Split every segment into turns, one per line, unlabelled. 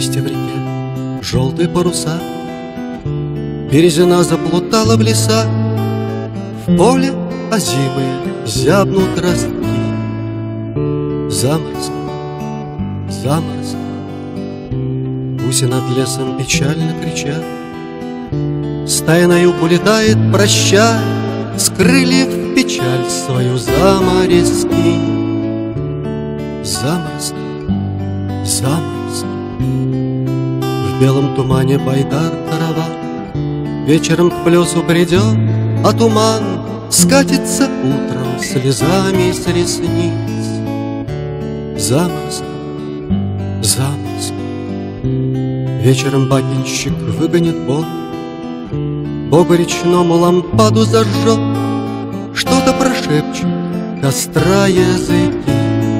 листья в реке, желтые паруса. Березина заплутала в леса, в поле озимые зябнут ростки. Заморозки, заморозки, гуси над лесом печально кричат. Стая на юг улетает, прощая, с крыльев печаль свою заморозки. Заморозки, заморозки, в белом тумане байдар караван вечером к плесу придет, а туман скатится утром слезами с ресниц. Заморозки, заморозки, вечером бабинщик выгонит вон, Богу речному лампаду зажжет, что-то прошепчет костра языки.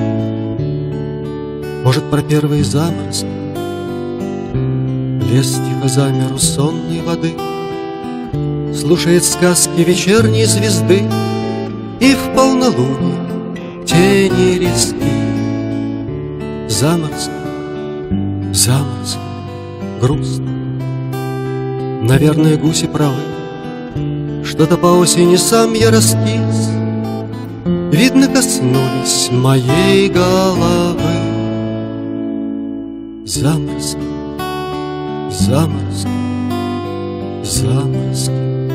Может, про первые заморозки. Лес тихо замер у сонной воды, слушает сказки вечерней звезды, и в полнолуние тени резки. Заморозки, заморозки, грустно. Наверное, гуси правы, что-то по осени сам я раскис, видно, коснулись моей головы. Заморозки, заморозки, заморозки.